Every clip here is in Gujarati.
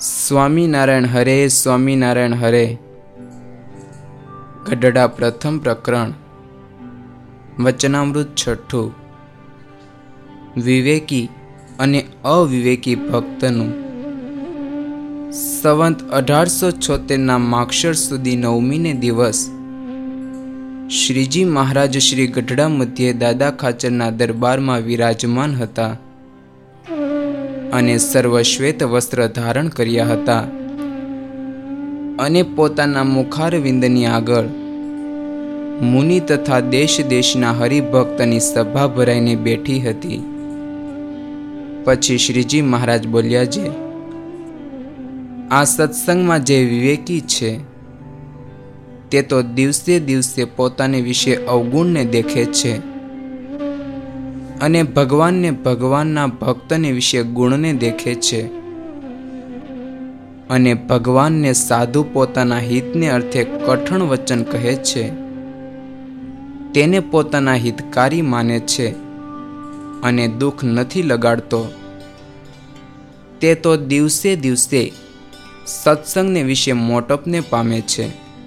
સ્વામિનારાયણ હરે સ્વામિનારાયણ હરે. ગઢડા પ્રથમ પ્રકરણ. વચનામૃત છઠ્ઠું. વિવેકી અને અવિવેકી ભક્તનું. સંવંત 1876 માક્ષર સુધી 9મીને દિવસ શ્રીજી મહારાજ શ્રી ગઢડા મધ્યે દાદા ખાચરના દરબારમાં વિરાજમાન હતા અને સર્વશ્વેત વસ્ત્ર ધારણ કર્યા હતા અને પોતાના મુખારવિંદની આગળ મુનિ તથા દેશ દેશના હરિભક્તની સભા ભરાઈને બેઠી હતી. પછી શ્રીજી મહારાજ બોલ્યા, જે આ સત્સંગમાં જે વિવેકી છે તે તો દિવસે દિવસે પોતાને વિશે અવગુણને દેખે છે અને ભગવાનને ભગવાનના ભક્તને વિશે ગુણને દેખે છે અને ભગવાનને સાધુ પોતાના હિતને અર્થે કઠણ વચન કહે છે તેને પોતાના હિતકારી માને છે અને દુઃખ નથી લગાડતો. તે તો દિવસે દિવસે સત્સંગને વિશે મોટપને પામે છે.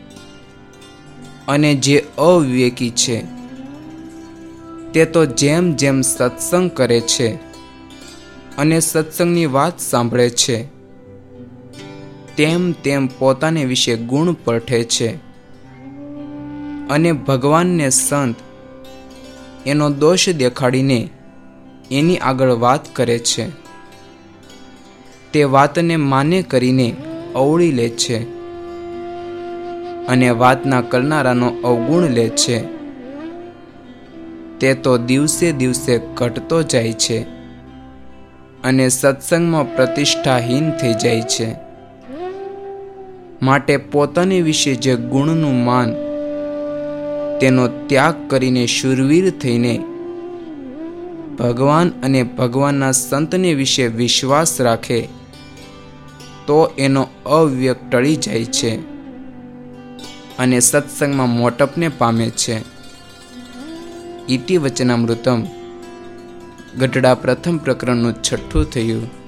અને જે અવિવેકી છે તે તો જેમ જેમ સત્સંગ કરે છે અને સત્સંગની વાત સાંભળે છે તેમ તેમ પોતાને વિશે ગુણ પરઠે છે અને ભગવાનને સંત એનો દોષ દેખાડીને એની આગળ વાત કરે છે. તે વાતને માને કરીને અવળી લે છે અને વાતના કરનારાનો અવગુણ લે છે. તે તો દિવસે દિવસે ઘટતો જાય છે અને સત્સંગમાં પ્રતિષ્ઠાહીન થઈ જાય છે. માટે પોતાને વિશે જે ગુણનું માન તેનો ત્યાગ કરીને શૂરવીર થઈને ભગવાન અને ભગવાનના સંતને વિશે વિશ્વાસ રાખે તો એનો અવિવેક ટળી જાય છે અને સત્સંગમાં મોટપને પામે છે. ઇતિ વચનામૃતમ. ગઢડા પ્રથમ પ્રકરણનું છઠ્ઠું થયું.